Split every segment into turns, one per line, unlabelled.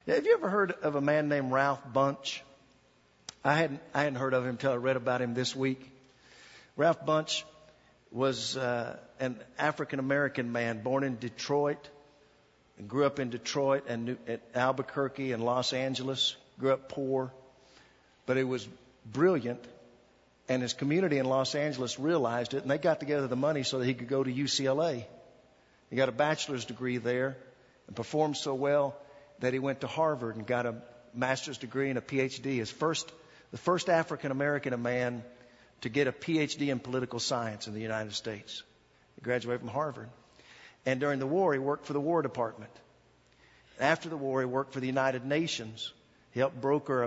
Have you ever heard of a man named Ralph Bunche? I hadn't heard of him until I read about him this week. Ralph Bunche was an African-American man born in Detroit and grew up in Detroit and at Albuquerque and Los Angeles. Grew up poor, but he was brilliant, and his community in Los Angeles realized it, and they got together the money so that he could go to UCLA. He got a bachelor's degree there and performed so well that he went to Harvard and got a master's degree and a PhD. The first African-American man to get a PhD in political science in the United States. He graduated from Harvard. And during the war, he worked for the War Department. After the war, he worked for the United Nations. He helped broker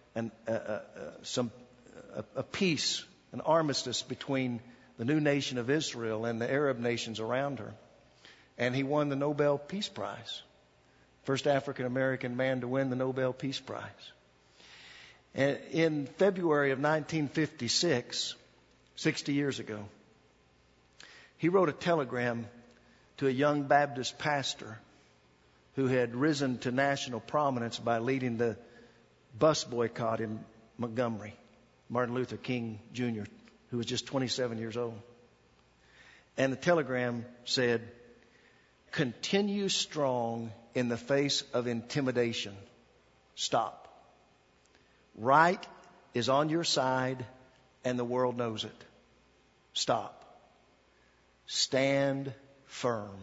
a peace, an armistice between the new nation of Israel and the Arab nations around her. And he won the Nobel Peace Prize. First African-American man to win the Nobel Peace Prize. And in February of 1956, 60 years ago, he wrote a telegram to a young Baptist pastor who had risen to national prominence by leading the bus boycott in Montgomery, Martin Luther King Jr., who was just 27 years old. And the telegram said, "Continue strong in the face of intimidation. Stop. Right is on your side, and the world knows it. Stop. Stand firm."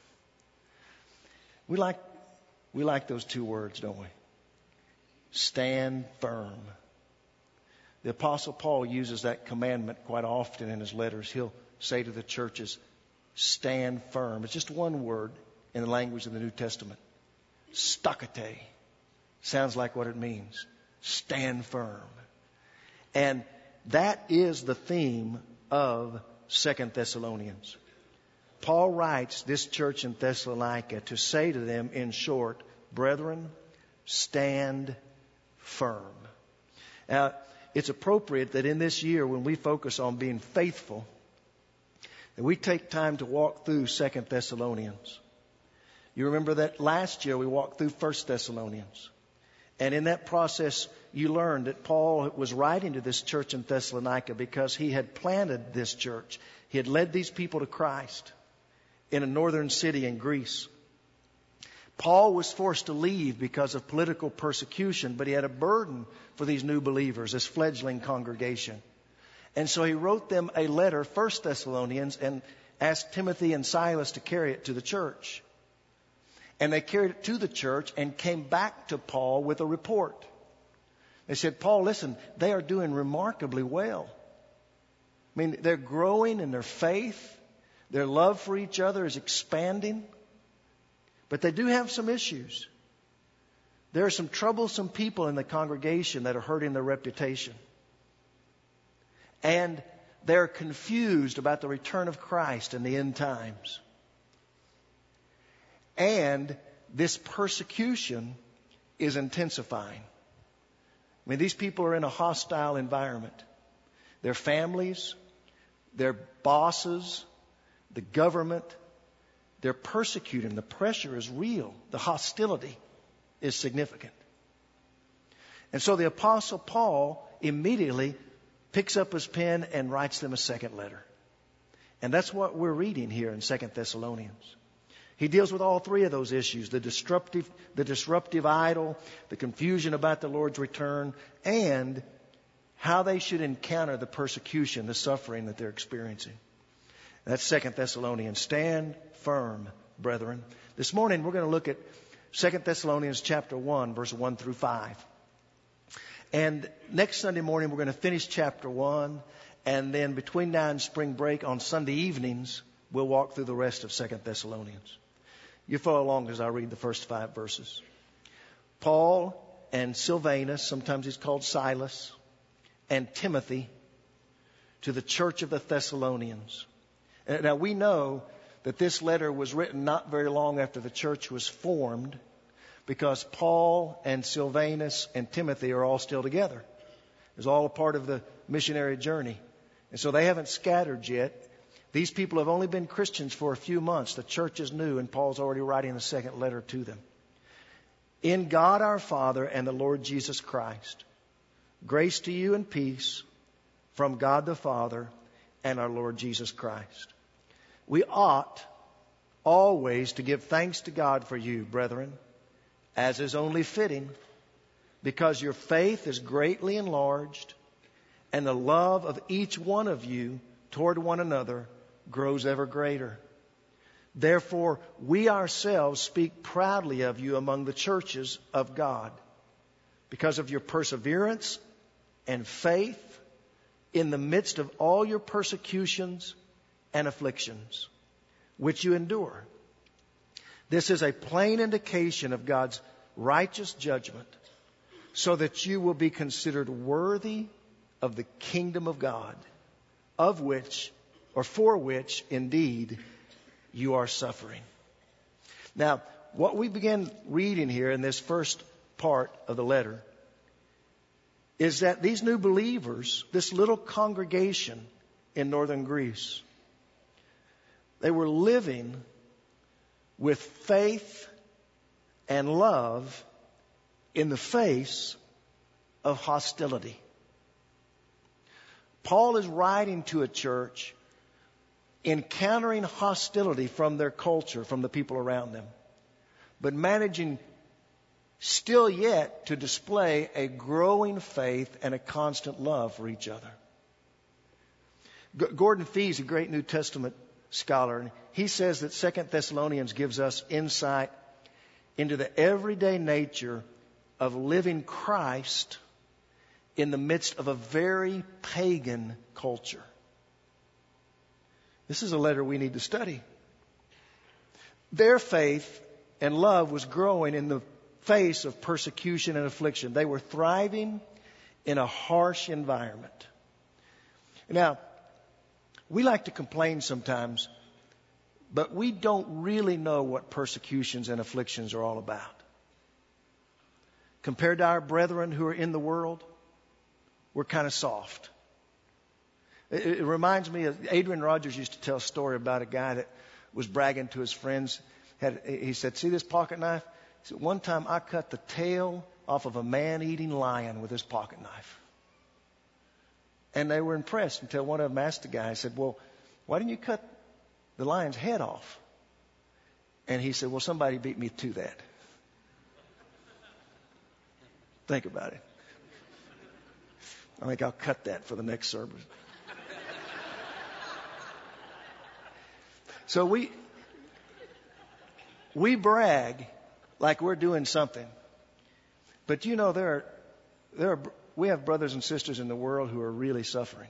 We like those two words, don't we? Stand firm. The Apostle Paul uses that commandment quite often in his letters. He'll say to the churches, stand firm. It's just one word in the language of the New Testament. Stakate. Sounds like what it means. Stand firm. And that is the theme of 2 Thessalonians. Paul writes this church in Thessalonica to say to them, in short, brethren, stand firm. Now, it's appropriate that in this year, when we focus on being faithful, that we take time to walk through 2 Thessalonians. You remember that last year we walked through 1 Thessalonians. And in that process, you learned that Paul was writing to this church in Thessalonica because he had planted this church. He had led these people to Christ in a northern city in Greece. Paul was forced to leave because of political persecution, but he had a burden for these new believers, this fledgling congregation. And so he wrote them a letter, 1 Thessalonians, and asked Timothy and Silas to carry it to the church. And they carried it to the church and came back to Paul with a report. They said, Paul, listen, they are doing remarkably well. I mean, they're growing in their faith. Their love for each other is expanding. But they do have some issues. There are some troublesome people in the congregation that are hurting their reputation. And they're confused about the return of Christ in the end times. And this persecution is intensifying. I mean, these people are in a hostile environment. Their families, their bosses, the government, they're persecuting. The pressure is real. The hostility is significant. And so the Apostle Paul immediately picks up his pen and writes them a second letter. And that's what we're reading here in 2 Thessalonians. He deals with all three of those issues, the disruptive idol, the confusion about the Lord's return, and how they should encounter the persecution, the suffering that they're experiencing. That's 2 Thessalonians. Stand firm, brethren. This morning we're going to look at 2 Thessalonians chapter 1, verse 1 through 5. And next Sunday morning we're going to finish chapter 1. And then between now and spring break on Sunday evenings, we'll walk through the rest of 2 Thessalonians. You follow along as I read the first 5 verses. Paul and Silvanus, sometimes he's called Silas, and Timothy, to the church of the Thessalonians. Now we know that this letter was written not very long after the church was formed, because Paul and Silvanus and Timothy are all still together. It's all a part of the missionary journey. And so they haven't scattered yet. These people have only been Christians for a few months. The church is new, and Paul's already writing the second letter to them. In God our Father and the Lord Jesus Christ, grace to you and peace from God the Father and our Lord Jesus Christ. We ought always to give thanks to God for you, brethren, as is only fitting, because your faith is greatly enlarged, and the love of each one of you toward one another grows ever greater. Therefore, we ourselves speak proudly of you among the churches of God, because of your perseverance and faith in the midst of all your persecutions and afflictions, which you endure. This is a plain indication of God's righteous judgment, so that you will be considered worthy of the kingdom of God, of which, or for which, indeed, you are suffering. Now, what we begin reading here in this first part of the letter is that these new believers, this little congregation in northern Greece, they were living with faith and love in the face of hostility. Paul is writing to a church encountering hostility from their culture, from the people around them, but managing still yet to display a growing faith and a constant love for each other. Gordon Fee is a great New Testament scholar, and he says that 2 Thessalonians gives us insight into the everyday nature of living Christ in the midst of a very pagan culture. This is a letter we need to study. Their faith and love was growing in the face of persecution and affliction. They were thriving in a harsh environment. Now, we like to complain sometimes, but we don't really know what persecutions and afflictions are all about. Compared to our brethren who are in the world, we're kind of soft. It reminds me of Adrian Rogers used to tell a story about a guy that was bragging to his friends. He said, "See this pocket knife?" He said, "One time I cut the tail off of a man-eating lion with this pocket knife." And they were impressed until one of them asked the guy, he said, "Well, why didn't you cut the lion's head off?" And he said, "Well, somebody beat me to that." Think about it. I think I'll cut that for the next service. So we brag like we're doing something. But you know, we have brothers and sisters in the world who are really suffering.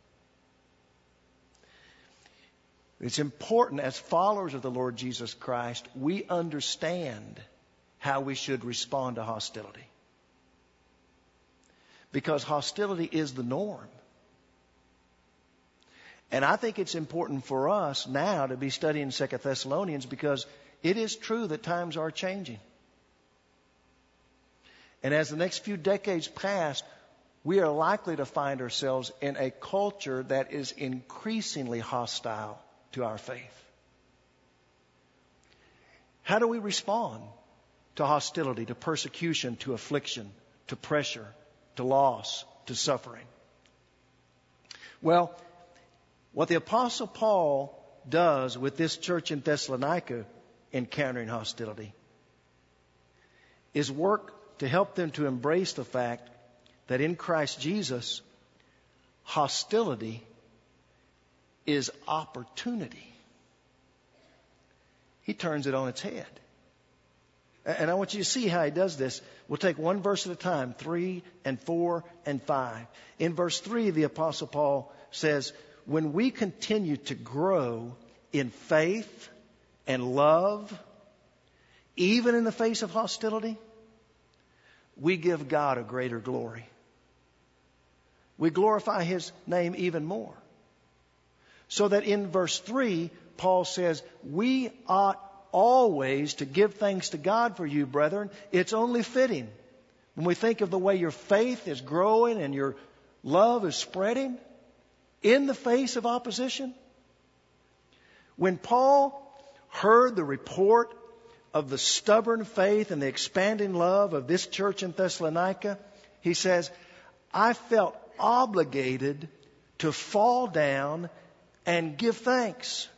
It's important as followers of the Lord Jesus Christ, we understand how we should respond to hostility. Because hostility is the norm. And I think it's important for us now to be studying 2 Thessalonians, because it is true that times are changing. And as the next few decades pass, we are likely to find ourselves in a culture that is increasingly hostile to our faith. How do we respond to hostility, to persecution, to affliction, to pressure, to loss, to suffering? Well, what the Apostle Paul does with this church in Thessalonica encountering hostility is work to help them to embrace the fact that in Christ Jesus, hostility is opportunity. He turns it on its head. And I want you to see how he does this. We'll take one verse at a time, 3 and 4 and 5. In verse 3, the Apostle Paul says, "When we continue to grow in faith and love, even in the face of hostility, we give God a greater glory." We glorify His name even more. So that in verse 3, Paul says, "We ought always to give thanks to God for you, brethren." It's only fitting. When we think of the way your faith is growing and your love is spreading in the face of opposition. When Paul heard the report of the stubborn faith and the expanding love of this church in Thessalonica, he says, I felt obligated to fall down and give thanks.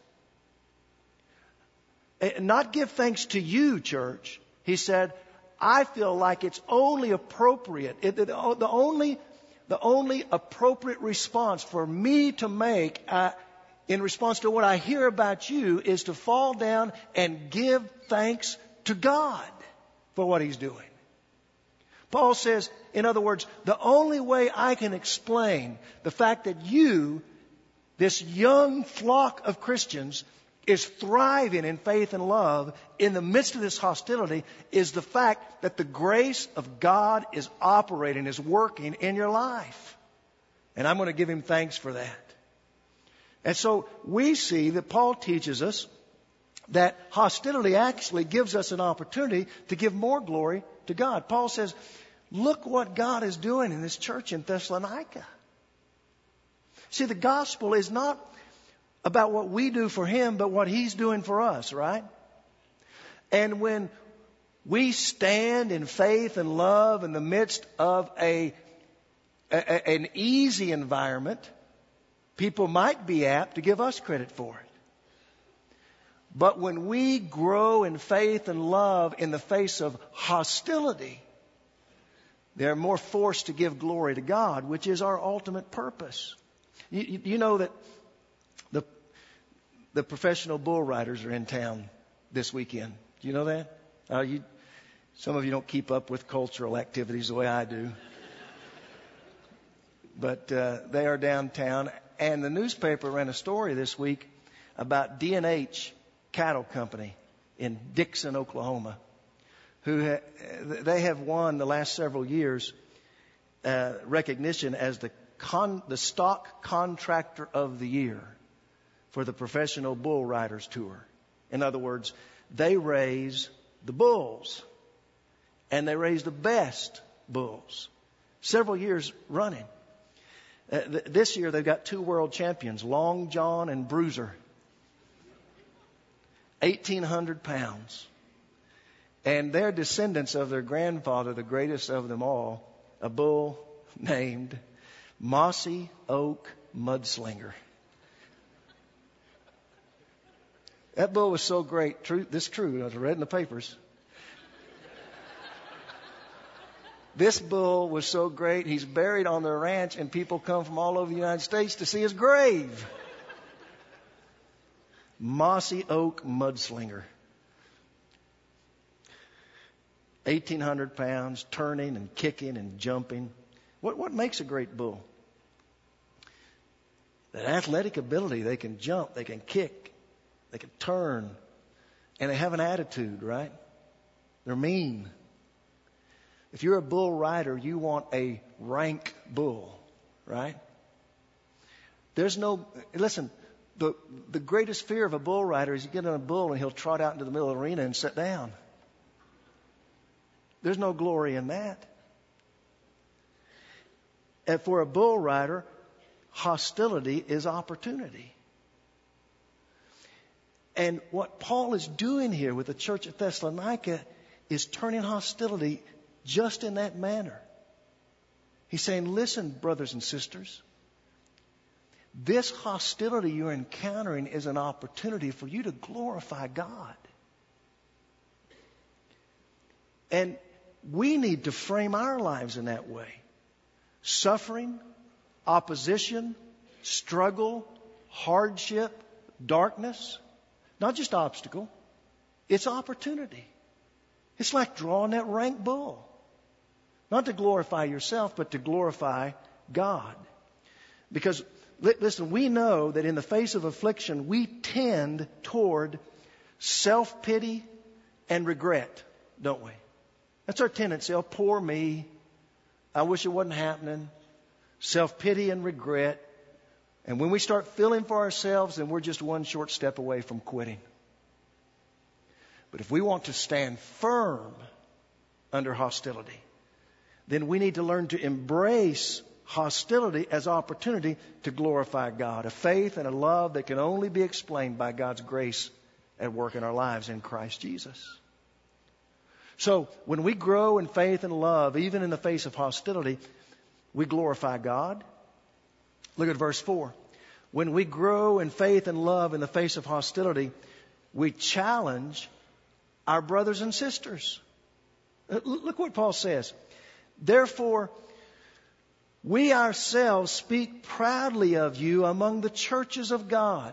Not give thanks to you, church. He said, I feel like it's only appropriate. The only appropriate response for me to make in response to what I hear about you is to fall down and give thanks to God for what He's doing. Paul says, in other words, the only way I can explain the fact that you, this young flock of Christians, is thriving in faith and love in the midst of this hostility is the fact that the grace of God is operating, is working in your life. And I'm going to give Him thanks for that. And so we see that Paul teaches us that hostility actually gives us an opportunity to give more glory to God. Paul says, look what God is doing in this church in Thessalonica. See, the gospel is not about what we do for Him, but what He's doing for us, right? And when we stand in faith and love in the midst of an easy environment, people might be apt to give us credit for it. But when we grow in faith and love in the face of hostility, they're more forced to give glory to God, which is our ultimate purpose. You know that the professional bull riders are in town this weekend. Do you know that? Some of you don't keep up with cultural activities the way I do. But they are downtown. And the newspaper ran a story this week about D&H Cattle Company in Dixon, Oklahoma, who they have won the last several years recognition as the stock contractor of the year for the Professional Bull Riders Tour. In other words, they raise the bulls, and they raise the best bulls several years running. This year they've got 2 world champions, Long John and Bruiser, 1,800 pounds. And they're descendants of their grandfather, the greatest of them all, a bull named Mossy Oak Mudslinger. That bull was so great. This is true. I read in the papers. This bull was so great, he's buried on their ranch, and people come from all over the United States to see his grave. Mossy Oak Mudslinger. 1,800 pounds, turning and kicking and jumping. What makes a great bull? That athletic ability. They can jump, they can kick, they can turn, and they have an attitude, right? They're mean. If you're a bull rider, you want a rank bull, right? Listen, the greatest fear of a bull rider is you get on a bull and he'll trot out into the middle of the arena and sit down. There's no glory in that. And for a bull rider, hostility is opportunity. And what Paul is doing here with the church at Thessalonica is turning hostility just in that manner. He's saying, listen, brothers and sisters, this hostility you're encountering is an opportunity for you to glorify God. And we need to frame our lives in that way. Suffering, opposition, struggle, hardship, darkness, not just obstacle, it's opportunity. It's like drawing that rank bull. Not to glorify yourself, but to glorify God. Because, listen, we know that in the face of affliction, we tend toward self-pity and regret, don't we? That's our tendency. Oh, poor me. I wish it wasn't happening. Self-pity and regret. And when we start feeling for ourselves, then we're just one short step away from quitting. But if we want to stand firm under hostility, then we need to learn to embrace hostility as opportunity to glorify God. A faith and a love that can only be explained by God's grace at work in our lives in Christ Jesus. So when we grow in faith and love, even in the face of hostility, we glorify God. Look at verse 4. When we grow in faith and love in the face of hostility, we challenge our brothers and sisters. Look what Paul says. Therefore, we ourselves speak proudly of you among the churches of God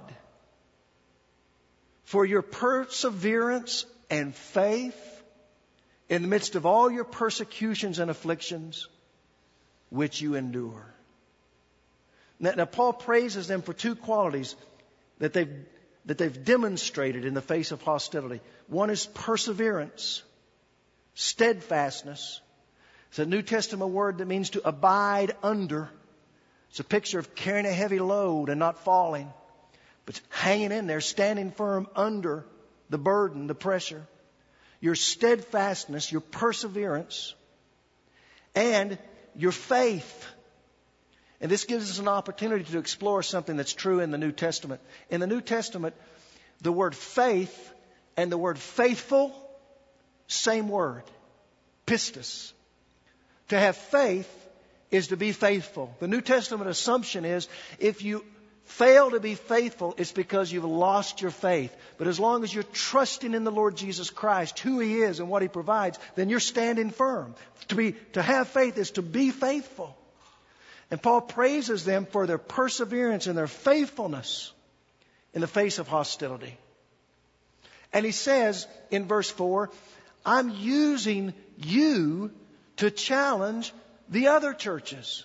for your perseverance and faith in the midst of all your persecutions and afflictions which you endure. Now Paul praises them for two qualities that they've demonstrated in the face of hostility. One is perseverance, steadfastness. It's a New Testament word that means to abide under. It's a picture of carrying a heavy load and not falling, but hanging in there, standing firm under the burden, the pressure. Your steadfastness, your perseverance, and your faith. And this gives us an opportunity to explore something that's true in the New Testament. In the New Testament, the word faith and the word faithful, same word, pistis. To have faith is to be faithful. The New Testament assumption is if you fail to be faithful, it's because you've lost your faith. But as long as you're trusting in the Lord Jesus Christ, who He is and what He provides, then you're standing firm. To have faith is to be faithful. And Paul praises them for their perseverance and their faithfulness in the face of hostility. And he says in verse 4, I'm using you to challenge the other churches.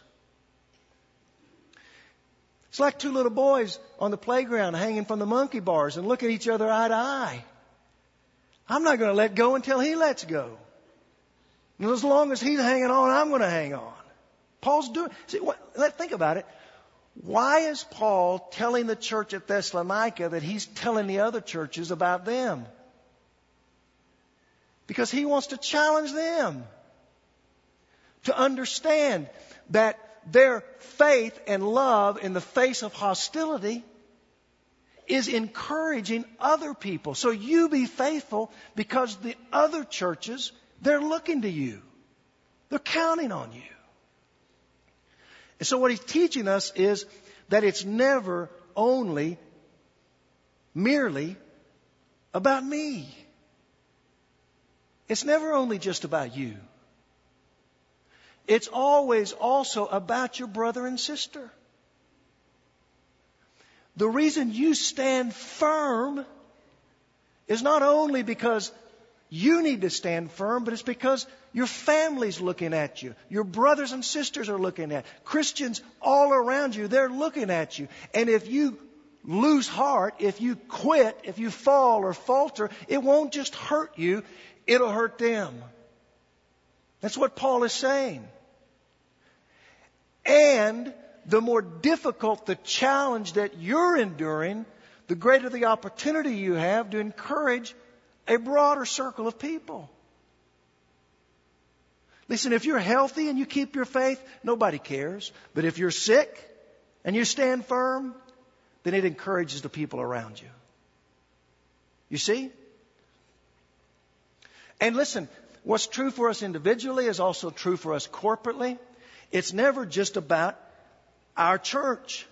It's like two little boys on the playground hanging from the monkey bars and look at each other eye to eye. I'm not going to let go until he lets go. And as long as he's hanging on, I'm going to hang on. Paul's doing... think about it. Why is Paul telling the church at Thessalonica that he's telling the other churches about them? Because he wants to challenge them to understand that their faith and love in the face of hostility is encouraging other people. So you be faithful because the other churches, they're looking to you. They're counting on you. And so what he's teaching us is that it's never only merely about me. It's never only just about you. It's always also about your brother and sister. The reason you stand firm is not only because you need to stand firm, but it's because your family's looking at you. Your brothers and sisters are looking at you. Christians all around you, they're looking at you. And if you lose heart, if you quit, if you fall or falter, it won't just hurt you, it'll hurt them. That's what Paul is saying. And the more difficult the challenge that you're enduring, the greater the opportunity you have to encourage a broader circle of people. Listen, if you're healthy and you keep your faith, nobody cares. But if you're sick and you stand firm, then it encourages the people around you. You see? And listen, what's true for us individually is also true for us corporately. It's never just about our church.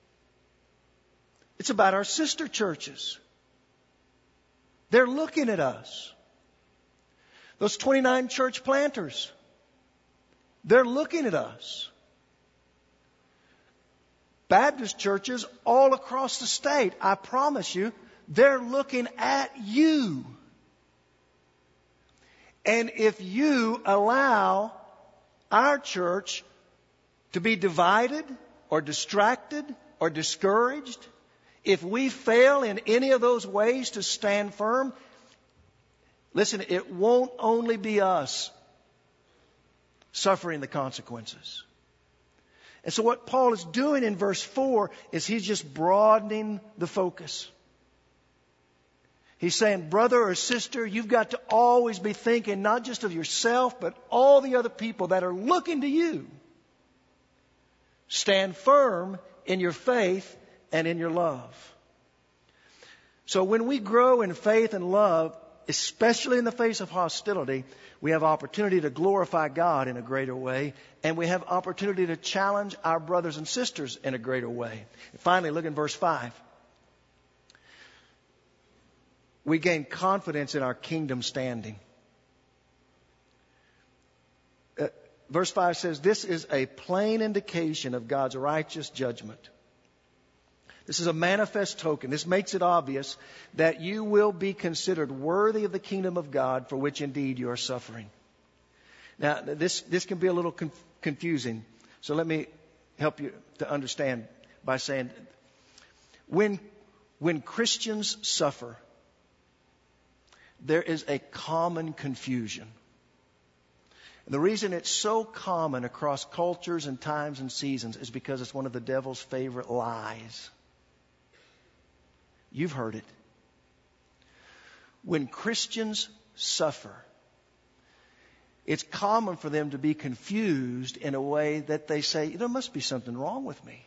It's about our sister churches. They're looking at us. Those 29 church planters, they're looking at us. Baptist churches all across the state, I promise you, they're looking at you. And if you allow our church to be divided or distracted or discouraged, if we fail in any of those ways to stand firm, listen, it won't only be us suffering the consequences. And so what Paul is doing in verse 4 is he's just broadening the focus. He's saying, brother or sister, you've got to always be thinking not just of yourself, but all the other people that are looking to you. Stand firm in your faith and in your love. So when we grow in faith and love especially in the face of hostility, we have opportunity to glorify God in a greater way, and we have opportunity to challenge our brothers and sisters in a greater way. And finally, look in verse 5. We gain confidence in our kingdom standing. Verse 5 says, this is a plain indication of God's righteous judgment. This is a manifest token. This makes it obvious that you will be considered worthy of the kingdom of God, for which indeed you are suffering. Now, this can be a little confusing. So let me help you to understand by saying, when Christians suffer, there is a common confusion. And the reason it's so common across cultures and times and seasons is because it's one of the devil's favorite lies. You've heard it. When Christians suffer, it's common for them to be confused in a way that they say, there must be something wrong with me.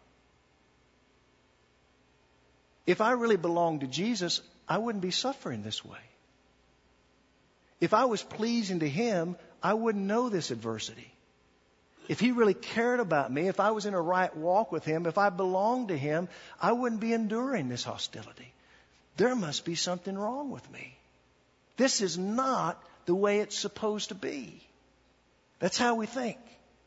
If I really belonged to Jesus, I wouldn't be suffering this way. If I was pleasing to Him, I wouldn't know this adversity. If He really cared about me, if I was in a right walk with Him, if I belonged to Him, I wouldn't be enduring this hostility. There must be something wrong with me. This is not the way it's supposed to be. That's how we think.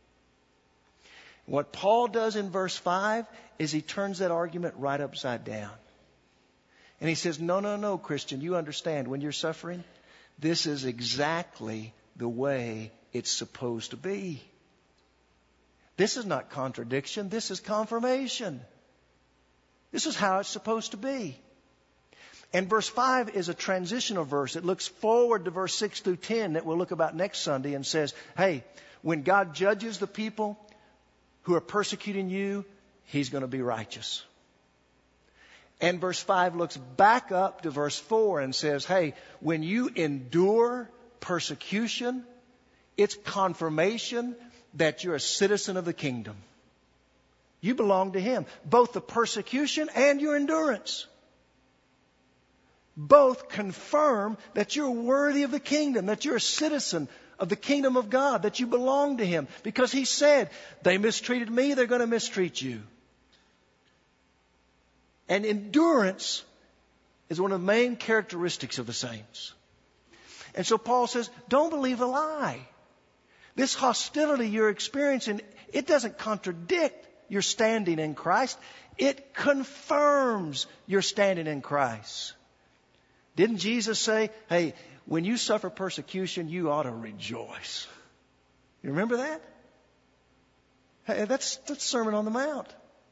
What Paul does in verse 5 is he turns that argument right upside down. And he says, no, Christian, you understand when you're suffering, this is exactly the way it's supposed to be. This is not contradiction. This is confirmation. This is how it's supposed to be. And verse 5 is a transitional verse. It looks forward to verse 6 through 10 that we'll look about next Sunday and says, hey, when God judges the people who are persecuting you, He's going to be righteous. And verse 5 looks back up to verse 4 and says, hey, when you endure persecution, it's confirmation that you're a citizen of the kingdom. You belong to Him. Both the persecution and your endurance. Both confirm that you're worthy of the kingdom, that you're a citizen of the kingdom of God, that you belong to Him. Because He said, they mistreated me, they're going to mistreat you. And endurance is one of the main characteristics of the saints. And so Paul says, don't believe a lie. This hostility you're experiencing, it doesn't contradict your standing in Christ. It confirms your standing in Christ. Didn't Jesus say, hey, when you suffer persecution, you ought to rejoice? You remember that? Hey, that's Sermon on the Mount.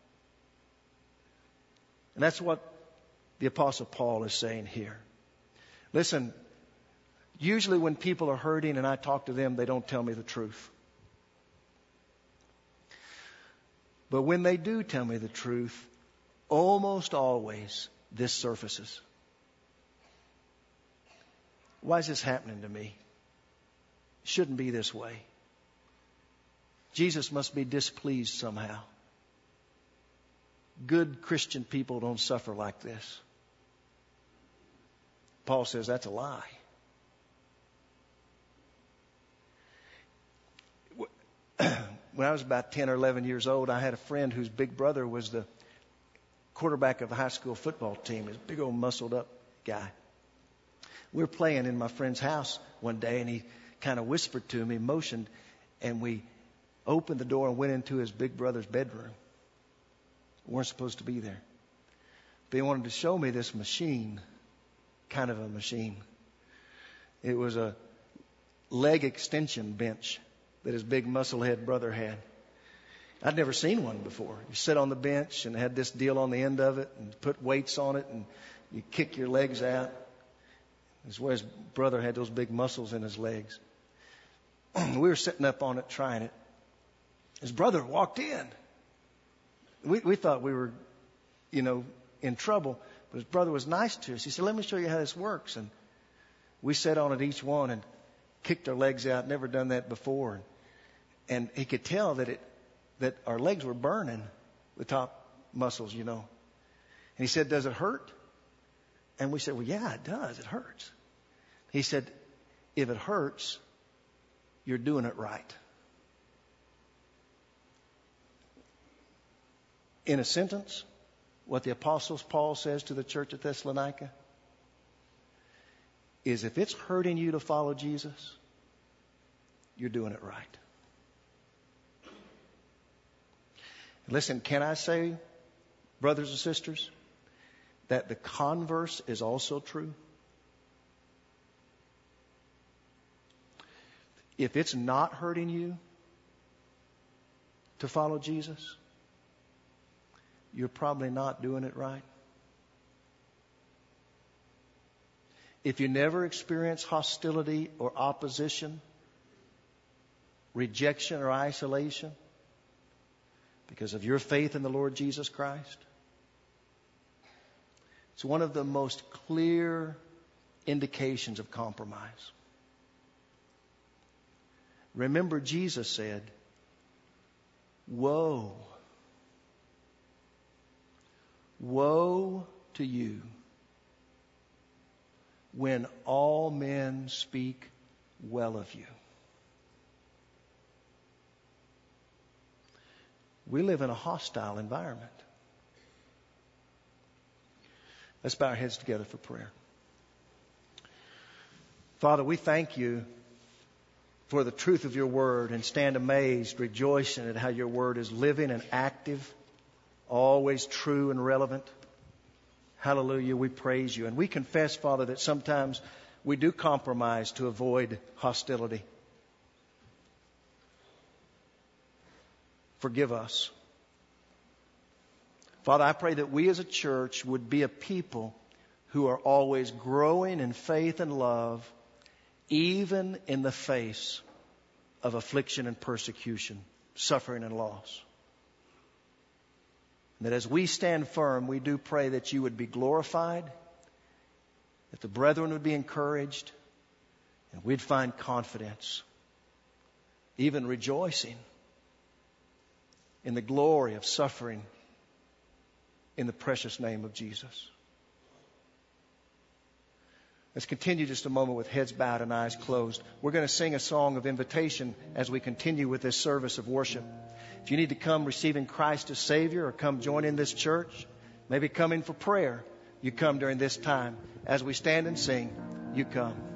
And that's what the Apostle Paul is saying here. Listen, usually when people are hurting and I talk to them, they don't tell me the truth. But when they do tell me the truth, almost always this surfaces. Why is this happening to me? It shouldn't be this way. Jesus must be displeased somehow. Good Christian people don't suffer like this. Paul says that's a lie. When I was about 10 or 11 years old, I had a friend whose big brother was the quarterback of the high school football team. He's a big old muscled up guy. We were playing in my friend's house one day, and he kind of whispered to me, motioned, and we opened the door and went into his big brother's bedroom. We weren't supposed to be there. But he wanted to show me this machine, kind of a machine. It was a leg extension bench that his big musclehead brother had. I'd never seen one before. You sit on the bench and it had this deal on the end of it and put weights on it and you kick your legs out. That's where his brother had those big muscles in his legs. We were sitting up on it trying it. His brother walked in. We thought we were, in trouble. But his brother was nice to us. He said, let me show you how this works. And we sat on it each one and kicked our legs out. Never done that before. And he could tell that our legs were burning, the top muscles, And he said, does it hurt? And we said, well, yeah, it does. It hurts. He said, if it hurts, you're doing it right. In a sentence, what the Apostle Paul says to the church at Thessalonica is if it's hurting you to follow Jesus, you're doing it right. Listen, can I say, brothers and sisters, that the converse is also true? If it's not hurting you to follow Jesus, you're probably not doing it right. If you never experience hostility or opposition, rejection or isolation because of your faith in the Lord Jesus Christ, it's one of the most clear indications of compromise. Remember, Jesus said, woe, woe to you when all men speak well of you. We live in a hostile environment. Let's bow our heads together for prayer. Father, we thank you for the truth of your word and stand amazed, rejoicing at how your word is living and active, always true and relevant. Hallelujah, we praise you. And we confess, Father, that sometimes we do compromise to avoid hostility. Forgive us. Father, I pray that we as a church would be a people who are always growing in faith and love, even in the face of affliction and persecution, suffering and loss. And that as we stand firm, we do pray that you would be glorified, that the brethren would be encouraged, and we'd find confidence, even rejoicing in the glory of suffering in the precious name of Jesus. Let's continue just a moment with heads bowed and eyes closed. We're going to sing a song of invitation as we continue with this service of worship. If you need to come receiving Christ as Savior or come join in this church, maybe come in for prayer, you come during this time. As we stand and sing, you come.